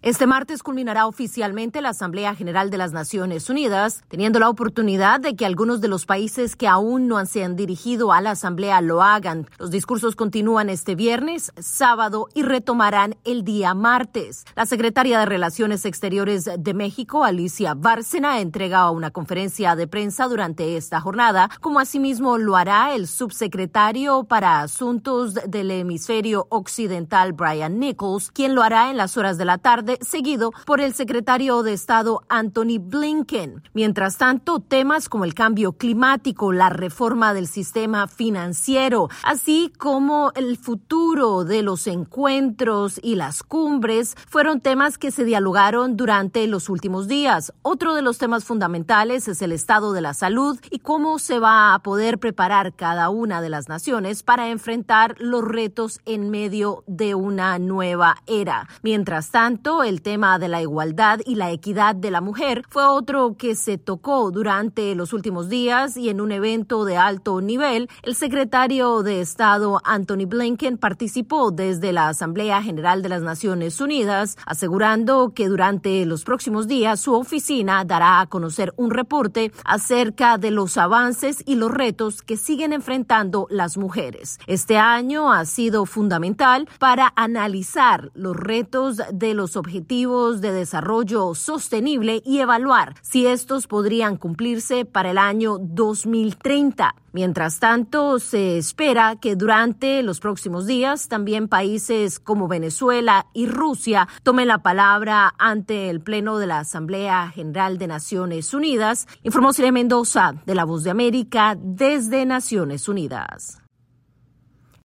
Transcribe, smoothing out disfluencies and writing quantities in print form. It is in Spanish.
Este martes culminará oficialmente la Asamblea General de las Naciones Unidas, teniendo la oportunidad de que algunos de los países que aún no se han dirigido a la Asamblea lo hagan. Los discursos continúan este viernes, sábado y retomarán el día martes. La secretaria de Relaciones Exteriores de México, Alicia Bárcena, entrega una conferencia de prensa durante esta jornada, como asimismo lo hará el subsecretario para Asuntos del Hemisferio Occidental, Brian Nichols, quien lo hará en las horas de la tarde, seguido por el secretario de Estado Antony Blinken. Mientras tanto, temas como el cambio climático, la reforma del sistema financiero, así como el futuro de los encuentros y las cumbres, fueron temas que se dialogaron durante los últimos días. Otro de los temas fundamentales es el estado de la salud y cómo se va a poder preparar cada una de las naciones para enfrentar los retos en medio de una nueva era. Mientras tanto, el tema de la igualdad y la equidad de la mujer fue otro que se tocó durante los últimos días y en un evento de alto nivel, el secretario de Estado Antony Blinken participó desde la Asamblea General de las Naciones Unidas, asegurando que durante los próximos días su oficina dará a conocer un reporte acerca de los avances y los retos que siguen enfrentando las mujeres. Este año ha sido fundamental para analizar los retos de los objetivos de desarrollo sostenible y evaluar si estos podrían cumplirse para el año 2030. Mientras tanto, se espera que durante los próximos días también países como Venezuela y Rusia tomen la palabra ante el Pleno de la Asamblea General de Naciones Unidas, informó Silvia Mendoza de La Voz de América desde Naciones Unidas.